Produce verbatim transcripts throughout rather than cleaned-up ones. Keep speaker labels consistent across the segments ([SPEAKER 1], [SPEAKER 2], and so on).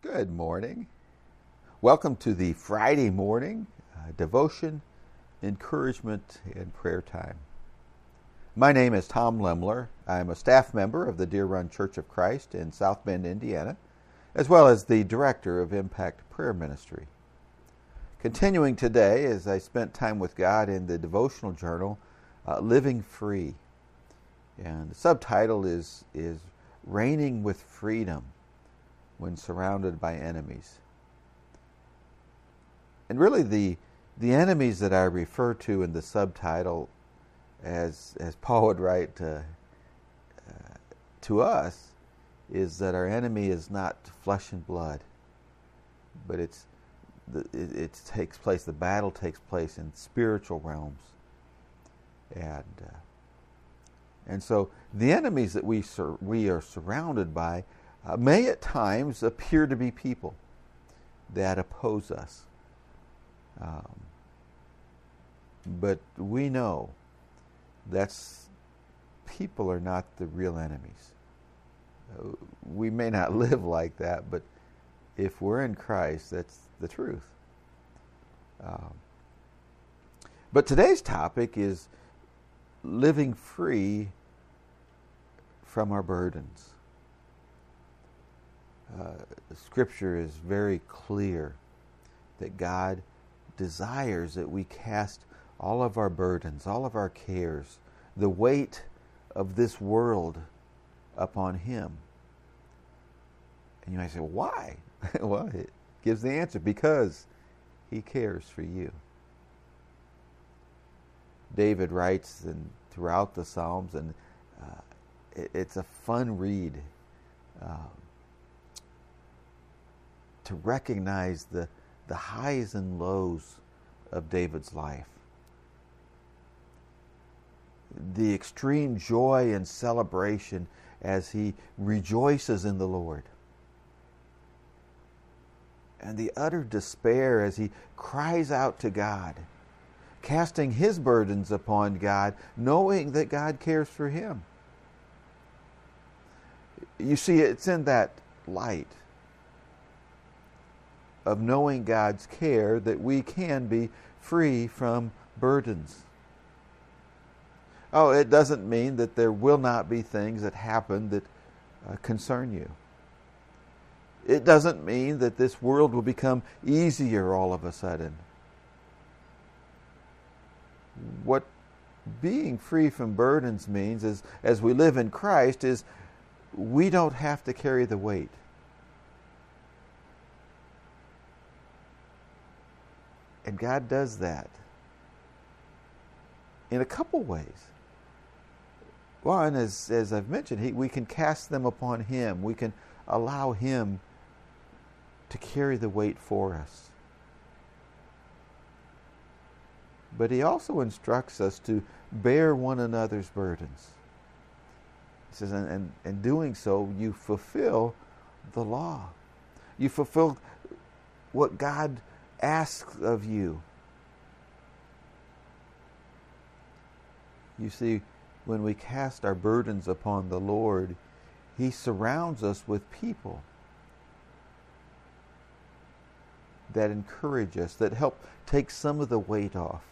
[SPEAKER 1] Good morning. Welcome to the Friday morning uh, devotion, encouragement, and prayer time. My name is Tom Lemler. I'm a staff member of the Deer Run Church of Christ in South Bend, Indiana, as well as the director of Impact Prayer Ministry. Continuing today, as I spent time with God in the devotional journal, uh, Living Free. And the subtitle is, is Reigning with Freedom when Surrounded by Enemies. And really the the enemies that I refer to in the subtitle, as as Paul would write uh, uh, to us, is that our enemy is not flesh and blood, but it's the, it, it takes place, the battle takes place in spiritual realms. And uh, and so the enemies that we sur- we are surrounded by Uh, may at times appear to be people that oppose us. Um, but we know that's people are not the real enemies. Uh, we may not live like that, but if we're in Christ, that's the truth. Um, but today's topic is living free from our burdens. Uh, Scripture is very clear that God desires that we cast all of our burdens, all of our cares, the weight of this world upon Him. And you might say, why? Well, it gives the answer. Because He cares for you. David writes in, throughout the Psalms, and uh, it, it's a fun read. Um, to recognize the, the highs and lows of David's life. The extreme joy and celebration as he rejoices in the Lord. And the utter despair as he cries out to God, casting his burdens upon God, knowing that God cares for him. You see, it's in that light of knowing God's care that we can be free from burdens. Oh, it doesn't mean that there will not be things that happen that uh, concern you. It doesn't mean that this world will become easier all of a sudden. What being free from burdens means is, as we live in Christ, is we don't have to carry the weight. And God does that in a couple ways. One, as, as I've mentioned, he, we can cast them upon Him. We can allow Him to carry the weight for us. But He also instructs us to bear one another's burdens. He says, and, and, and doing so, you fulfill the law. You fulfill what God asks of you. You see, when we cast our burdens upon the Lord, He surrounds us with people that encourage us, that help take some of the weight off.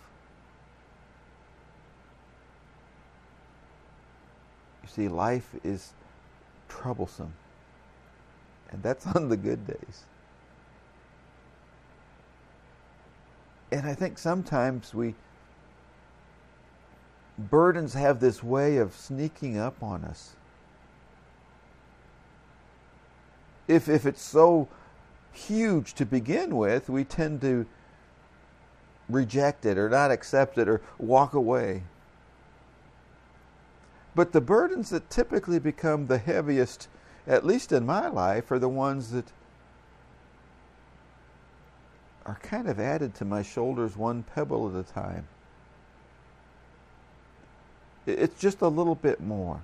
[SPEAKER 1] You see, life is troublesome, and that's on the good days. And I think sometimes we, burdens have this way of sneaking up on us. If if it's so huge to begin with, we tend to reject it or not accept it or walk away. But the burdens that typically become the heaviest, at least in my life, are the ones that are kind of added to my shoulders one pebble at a time. It's just a little bit more.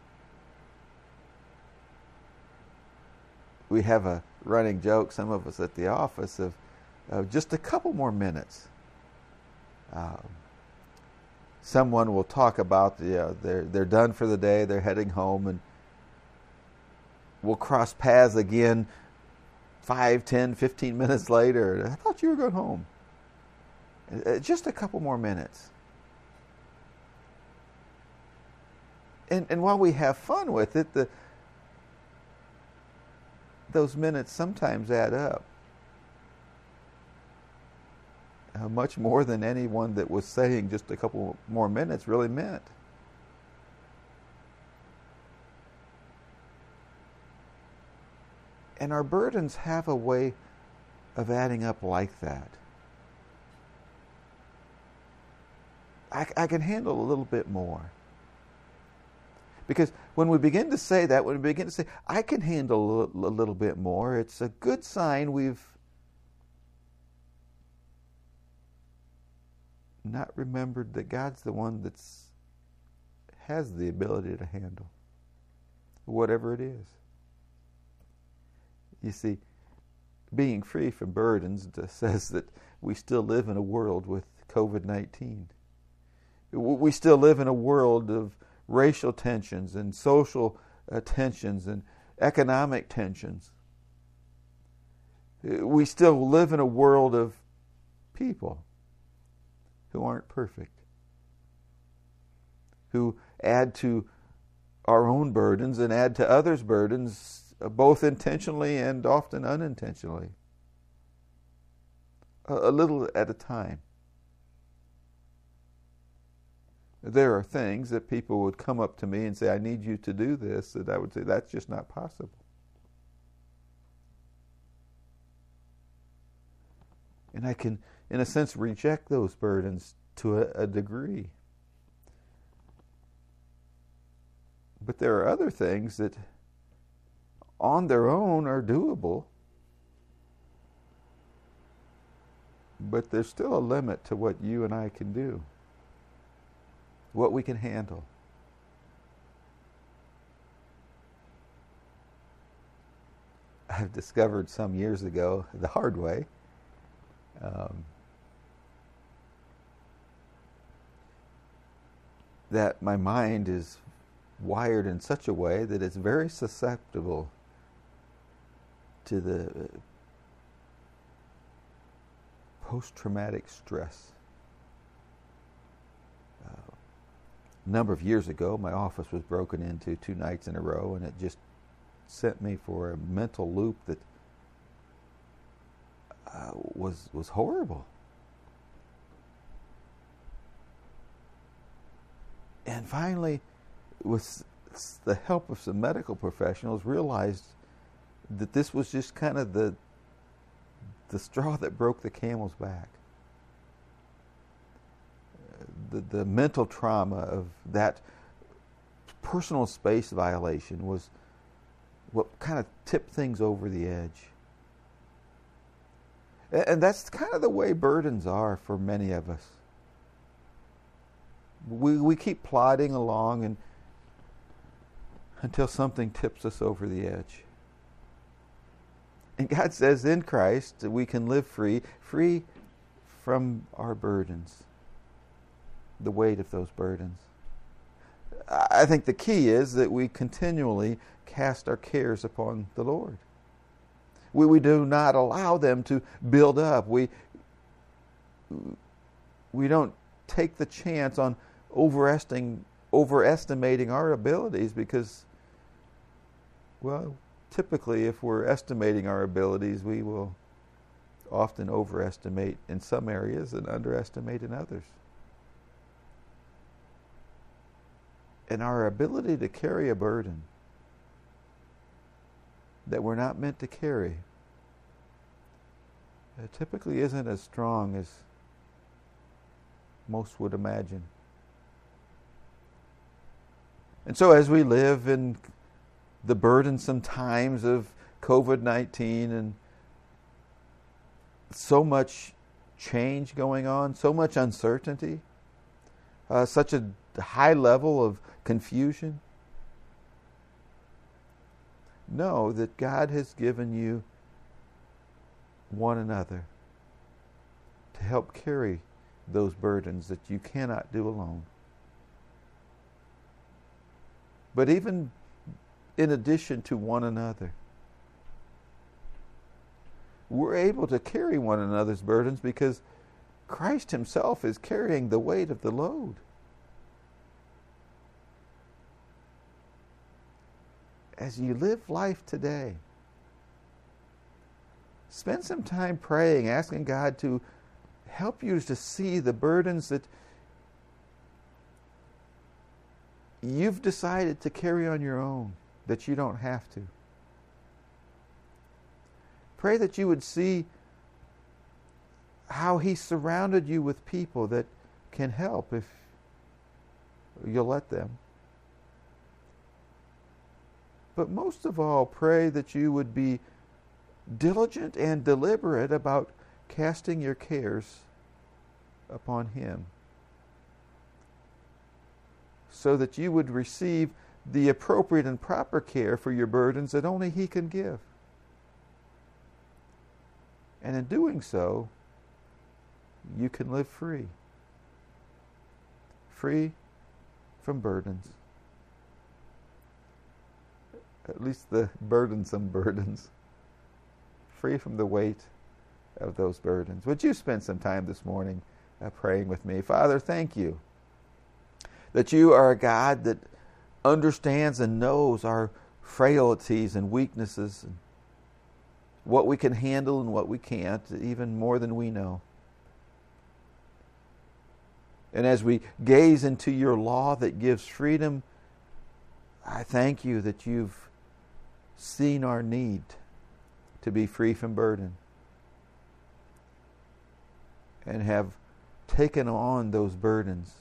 [SPEAKER 1] We have a running joke, some of us at the office, of, of just a couple more minutes. Um, someone will talk about the, uh, they're they're done for the day, they're heading home, and we'll cross paths again five, ten, fifteen minutes later, I thought you were going home. Just a couple more minutes. And and while we have fun with it, the those minutes sometimes add up. Uh, much more than anyone that was saying just a couple more minutes really meant. And our burdens have a way of adding up like that. I, I can handle a little bit more. Because when we begin to say that, when we begin to say, I can handle a little bit more, it's a good sign we've not remembered that God's the one that's has the ability to handle whatever it is. You see, being free from burdens says that we still live in a world with covid nineteen. We still live in a world of racial tensions and social uh, tensions and economic tensions. We still live in a world of people who aren't perfect, who add to our own burdens and add to others' burdens, uh, both intentionally and often unintentionally, a, a little at a time. There are things that people would come up to me and say, I need you to do this, that I would say, that's just not possible. And I can, in a sense, reject those burdens to a, a degree. But there are other things that on their own are doable, but there's still a limit to what you and I can do, what we can handle. I've discovered some years ago, the hard way, um, that my mind is wired in such a way that it's very susceptible to the post-traumatic stress. Uh, a number of years ago, my office was broken into two nights in a row, and it just sent me for a mental loop that uh, was was horrible. And finally, with the help of some medical professionals, realized that this was just kind of the the straw that broke the camel's back. The, the mental trauma of that personal space violation was what kind of tipped things over the edge. And that's kind of the way burdens are for many of us. We we keep plodding along and until something tips us over the edge. And God says in Christ that we can live free, free from our burdens, the weight of those burdens. I think the key is that we continually cast our cares upon the Lord. We, we do not allow them to build up. We, we don't take the chance on overestimating, overestimating our abilities because, well, typically if we're estimating our abilities, we will often overestimate in some areas and underestimate in others. And our ability to carry a burden that we're not meant to carry uh, typically isn't as strong as most would imagine. And so as we live in the burdensome times of covid nineteen and so much change going on, so much uncertainty, uh, such a high level of confusion, know that God has given you one another to help carry those burdens that you cannot do alone. But even in addition to one another, we're able to carry one another's burdens because Christ himself is carrying the weight of the load. As you live life today, spend some time praying, asking God to help you to see the burdens that you've decided to carry on your own, that you don't have to. Pray that you would see how He surrounded you with people that can help if you'll let them. But most of all, pray that you would be diligent and deliberate about casting your cares upon Him, so that you would receive the appropriate and proper care for your burdens that only He can give. And in doing so, you can live free. Free from burdens. At least the burdensome burdens. Free from the weight of those burdens. Would you spend some time this morning uh, praying with me? Father, thank you that you are a God that understands and knows our frailties and weaknesses, and what we can handle and what we can't, even more than we know. And as we gaze into your law that gives freedom, I thank you that you've seen our need to be free from burden and have taken on those burdens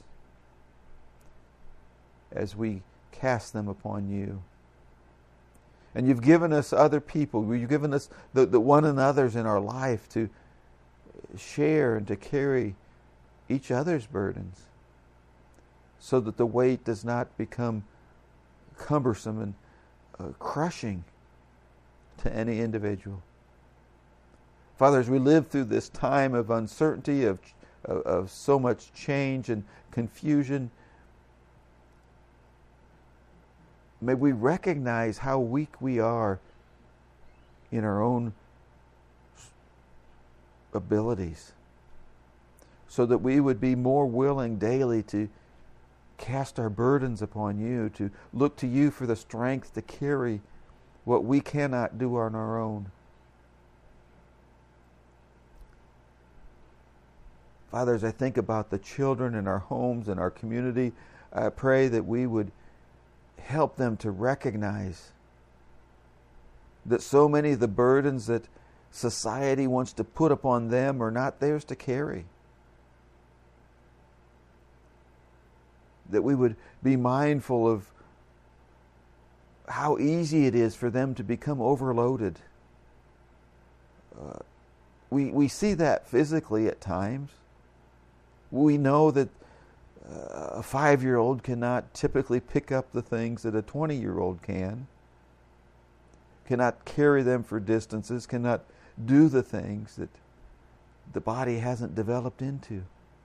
[SPEAKER 1] as we cast them upon you. And you've given us other people. You've given us the, the one another's in our life to share and to carry each other's burdens, so that the weight does not become cumbersome and uh, crushing to any individual. Father, as we live through this time of uncertainty, of, of, of so much change and confusion, may we recognize how weak we are in our own abilities, so that we would be more willing daily to cast our burdens upon you, to look to you for the strength to carry what we cannot do on our own. Father, as I think about the children in our homes and our community, I pray that we would help them to recognize that so many of the burdens that society wants to put upon them are not theirs to carry. That we would be mindful of how easy it is for them to become overloaded. Uh, we we see that physically at times. We know that uh, a five-year-old cannot typically pick up the things that a twenty-year-old can, cannot carry them for distances, cannot do the things that the body hasn't developed into.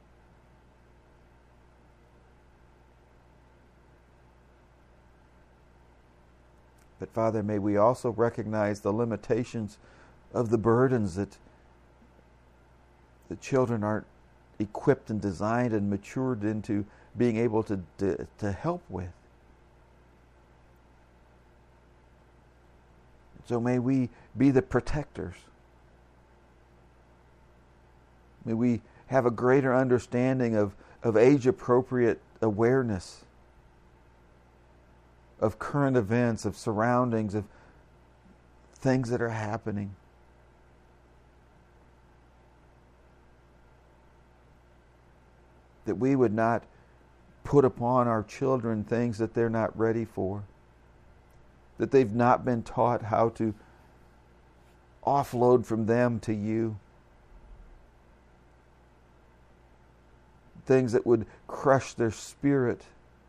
[SPEAKER 1] But Father, may we also recognize the limitations of the burdens that the children aren't equipped and designed and matured into being able to, to, to help with. So may we be the protectors. May we have a greater understanding of, of age-appropriate awareness of current events, of surroundings, of things that are happening. That we would not put upon our children things that they're not ready for. That they've not been taught how to offload from them to you. Things that would crush their spirit.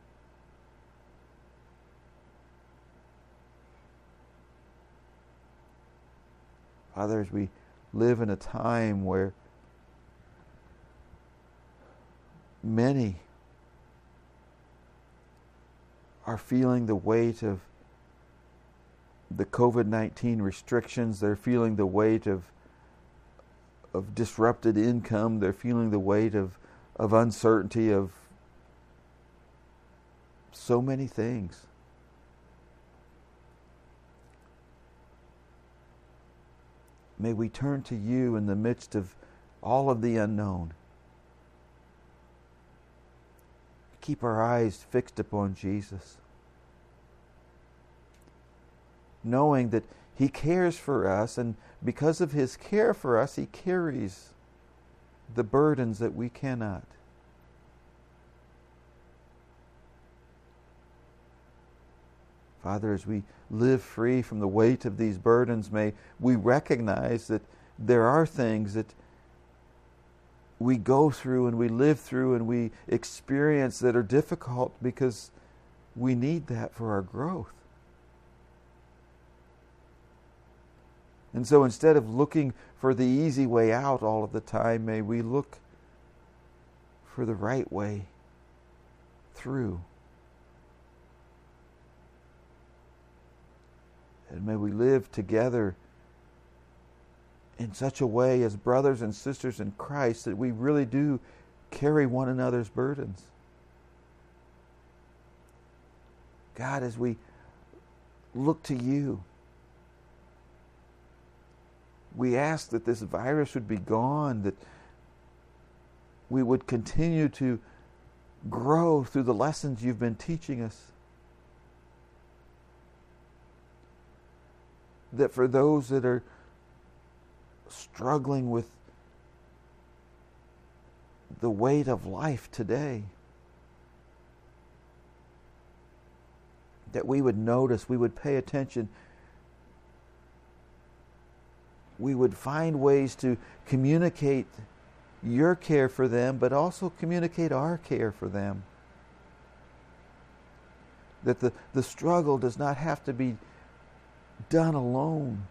[SPEAKER 1] Father, as we live in a time where many are feeling the weight of the covid nineteen restrictions, they're feeling the weight of of disrupted income. They're feeling the weight of, of uncertainty, of so many things. May we turn to you in the midst of all of the unknown. Keep our eyes fixed upon Jesus, knowing that He cares for us, and because of His care for us, He carries the burdens that we cannot. Father, as we live free from the weight of these burdens, may we recognize that there are things that we go through and we live through and we experience that are difficult because we need that for our growth. And so instead of looking for the easy way out all of the time, may we look for the right way through. And may we live together in such a way as brothers and sisters in Christ that we really do carry one another's burdens. God, as we look to you, we ask that this virus would be gone, that we would continue to grow through the lessons you've been teaching us. That for those that are struggling with the weight of life today, that we would notice, we would pay attention, we would find ways to communicate your care for them, but also communicate our care for them. That the, the struggle does not have to be done alone.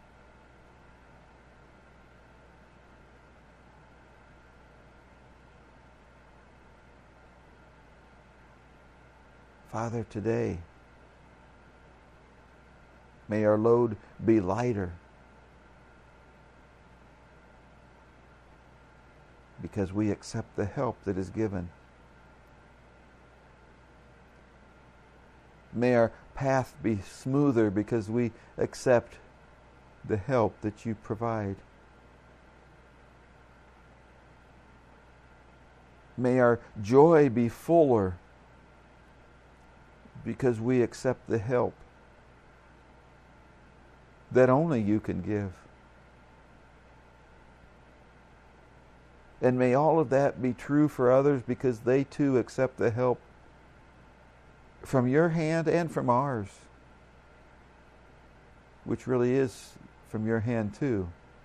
[SPEAKER 1] Father, today, may our load be lighter because we accept the help that is given. May our path be smoother because we accept the help that you provide. May our joy be fuller because we accept the help that only you can give. And may all of that be true for others because they too accept the help from your hand and from ours, which really is from your hand too.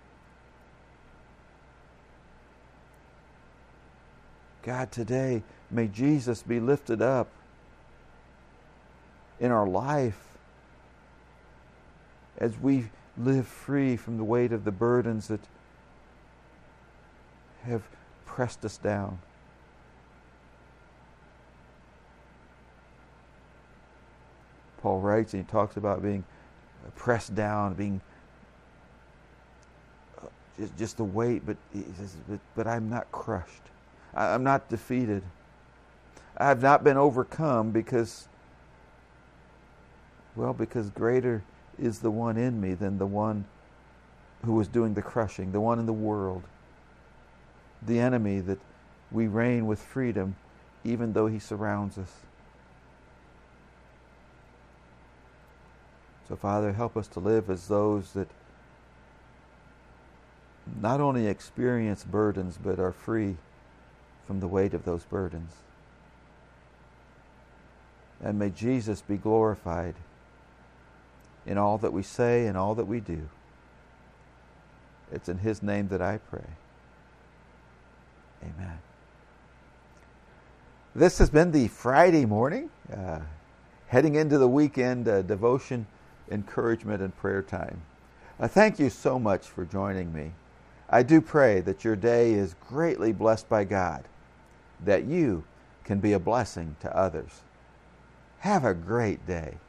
[SPEAKER 1] God, today, may Jesus be lifted up in our life as we live free from the weight of the burdens that have pressed us down. Paul writes and he talks about being pressed down, being just, just the weight, but he says, but, but I'm not crushed. I, I'm not defeated. I have not been overcome because, well, because greater is the one in me than the one who was doing the crushing, the one in the world, the enemy that we reign with freedom even though he surrounds us. So, Father, help us to live as those that not only experience burdens, but are free from the weight of those burdens. And may Jesus be glorified in all that we say and all that we do. It's in His name that I pray. Amen. This has been the Friday morning, uh, heading into the weekend uh, devotion, encouragement, and prayer time. Uh, thank you so much for joining me. I do pray that your day is greatly blessed by God, that you can be a blessing to others. Have a great day.